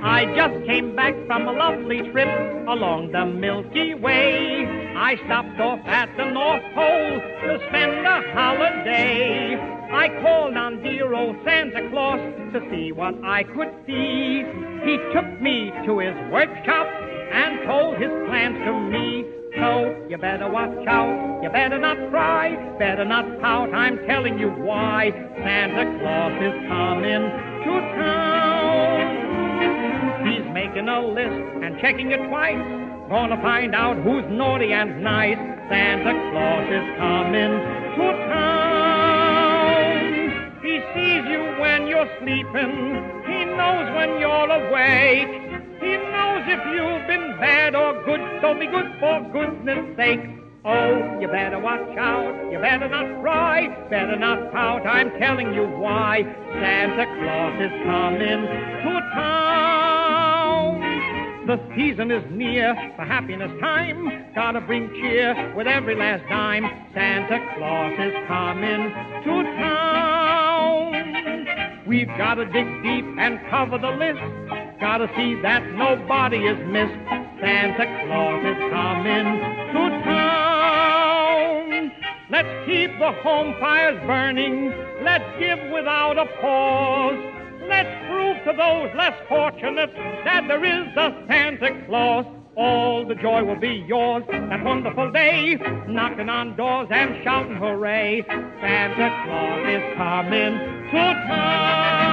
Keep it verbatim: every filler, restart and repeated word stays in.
I just came back from a lovely trip along the Milky Way. I stopped off at the North Pole to spend a holiday. I called on dear old Santa Claus to see what I could see. He took me to his workshop and told his plans to me. So you better watch out, you better not cry, better not pout, I'm telling you why. Santa Claus is coming to town. He's making a list and checking it twice, gonna find out who's naughty and nice. Santa Claus is coming to town. He sees you when you're sleeping, he knows when you're awake. He knows if you've been bad or good, so be good for goodness sake. Oh, you better watch out, you better not cry, better not pout, I'm telling you why. Santa Claus is coming to town. The season is near, the happiness time, gotta bring cheer with every last dime. Santa Claus is coming to town. We've gotta dig deep and cover the list, gotta see that nobody is missed. Santa Claus is coming to town. Let's keep the home fires burning, let's give without a pause. Let's prove to those less fortunate that there is a Santa Claus. All the joy will be yours that wonderful day, knocking on doors and shouting hooray. Santa Claus is coming to town.